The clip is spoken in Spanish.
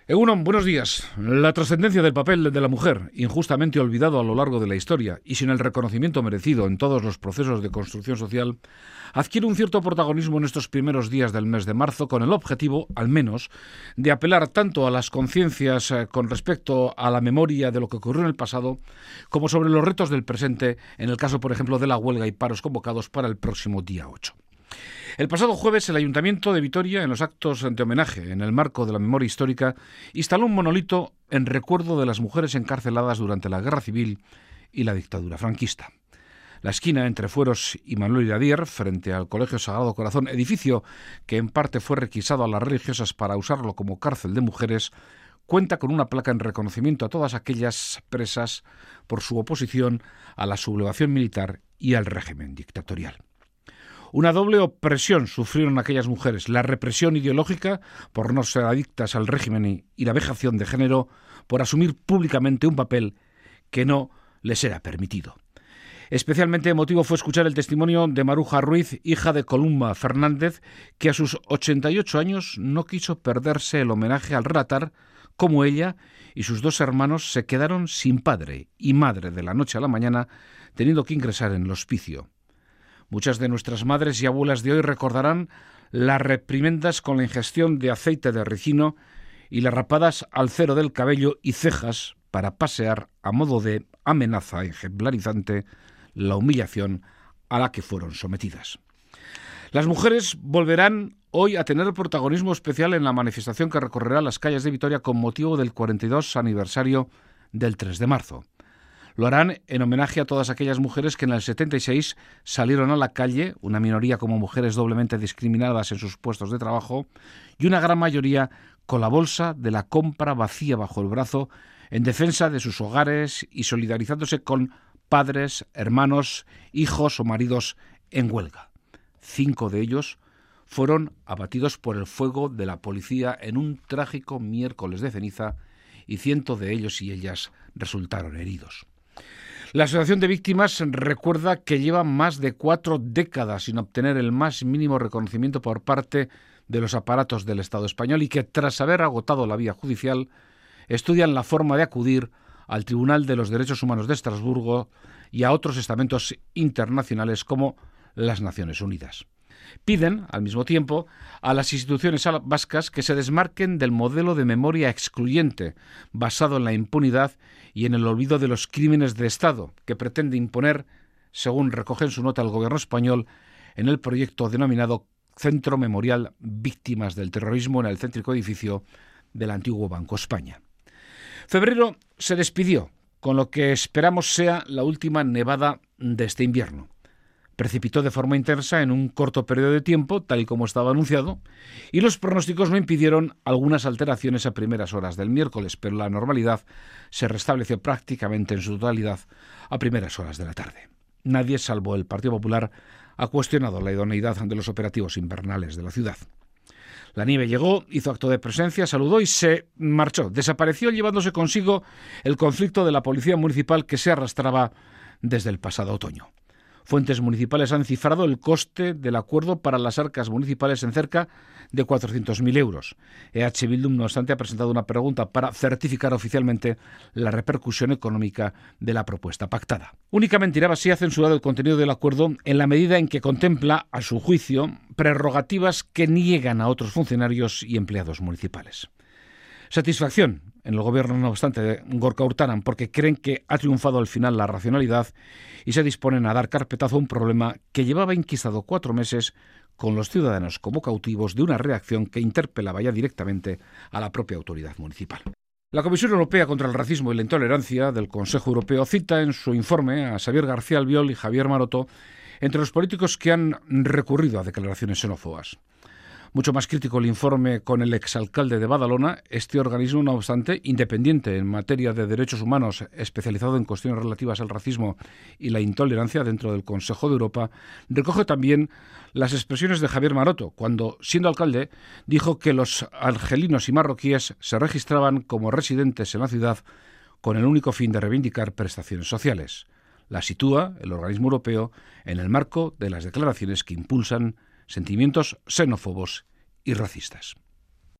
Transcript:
Egunon, buenos días. La trascendencia del papel de la mujer, injustamente olvidado a lo largo de la historia y sin el reconocimiento merecido en todos los procesos de construcción social, adquiere un cierto protagonismo en estos primeros días del mes de marzo con el objetivo, al menos, de apelar tanto a las conciencias con respecto a la memoria de lo que ocurrió en el pasado, como sobre los retos del presente, en el caso, por ejemplo, de la huelga y paros convocados para el próximo día 8. El pasado jueves, el Ayuntamiento de Vitoria, en los actos de homenaje en el marco de la memoria histórica, instaló un monolito en recuerdo de las mujeres encarceladas durante la Guerra Civil y la dictadura franquista. La esquina entre Fueros y Manuel Iradier, frente al Colegio Sagrado Corazón, edificio que en parte fue requisado a las religiosas para usarlo como cárcel de mujeres, cuenta con una placa en reconocimiento a todas aquellas presas por su oposición a la sublevación militar y al régimen dictatorial. Una doble opresión sufrieron aquellas mujeres, la represión ideológica por no ser adictas al régimen y la vejación de género por asumir públicamente un papel que no les era permitido. Especialmente emotivo fue escuchar el testimonio de Maruja Ruiz, hija de Columba Fernández, que a sus 88 años no quiso perderse el homenaje al relatar cómo ella y sus dos hermanos se quedaron sin padre y madre de la noche a la mañana, teniendo que ingresar en el hospicio. Muchas de nuestras madres y abuelas de hoy recordarán las reprimendas con la ingestión de aceite de ricino y las rapadas al cero del cabello y cejas para pasear a modo de amenaza ejemplarizante la humillación a la que fueron sometidas. Las mujeres volverán hoy a tener protagonismo especial en la manifestación que recorrerá las calles de Vitoria con motivo del 42 aniversario del 3 de marzo. Lo harán en homenaje a todas aquellas mujeres que en el 76 salieron a la calle, una minoría como mujeres doblemente discriminadas en sus puestos de trabajo y una gran mayoría con la bolsa de la compra vacía bajo el brazo en defensa de sus hogares y solidarizándose con padres, hermanos, hijos o maridos en huelga. 5 de ellos fueron abatidos por el fuego de la policía en un trágico miércoles de ceniza y 100 de ellos y ellas resultaron heridos. La Asociación de Víctimas recuerda que lleva más de 4 décadas sin obtener el más mínimo reconocimiento por parte de los aparatos del Estado español y que, tras haber agotado la vía judicial, estudian la forma de acudir al Tribunal de los Derechos Humanos de Estrasburgo y a otros estamentos internacionales como las Naciones Unidas. Piden, al mismo tiempo, a las instituciones vascas que se desmarquen del modelo de memoria excluyente, basado en la impunidad y en el olvido de los crímenes de Estado, que pretende imponer, según recoge en su nota el gobierno español, en el proyecto denominado Centro Memorial Víctimas del Terrorismo en el céntrico edificio del antiguo Banco España. Febrero se despidió, con lo que esperamos sea la última nevada de este invierno. Precipitó de forma intensa en un corto periodo de tiempo, tal y como estaba anunciado, y los pronósticos no impidieron algunas alteraciones a primeras horas del miércoles, pero la normalidad se restableció prácticamente en su totalidad a primeras horas de la tarde. Nadie, salvo el Partido Popular, ha cuestionado la idoneidad de los operativos invernales de la ciudad. La nieve llegó, hizo acto de presencia, saludó y se marchó. Desapareció llevándose consigo el conflicto de la policía municipal que se arrastraba desde el pasado otoño. Fuentes municipales han cifrado el coste del acuerdo para las arcas municipales en cerca de 400.000 euros. EH Bildu, no obstante, ha presentado una pregunta para certificar oficialmente la repercusión económica de la propuesta pactada. Únicamente Irabazi ha censurado el contenido del acuerdo en la medida en que contempla, a su juicio, prerrogativas que niegan a otros funcionarios y empleados municipales. Satisfacción en el gobierno, no obstante, de Gorka Urtaran, porque creen que ha triunfado al final la racionalidad y se disponen a dar carpetazo a un problema que llevaba enquistado 4 meses con los ciudadanos como cautivos de una reacción que interpelaba ya directamente a la propia autoridad municipal. La Comisión Europea contra el Racismo y la Intolerancia del Consejo Europeo cita en su informe a Xavier García Albiol y Javier Maroto entre los políticos que han recurrido a declaraciones xenófobas. Mucho más crítico el informe con el exalcalde de Badalona. Este organismo, no obstante, independiente en materia de derechos humanos, especializado en cuestiones relativas al racismo y la intolerancia dentro del Consejo de Europa, recoge también las expresiones de Javier Maroto, cuando, siendo alcalde, dijo que los argelinos y marroquíes se registraban como residentes en la ciudad con el único fin de reivindicar prestaciones sociales. La sitúa el organismo europeo en el marco de las declaraciones que impulsan sentimientos xenófobos y racistas.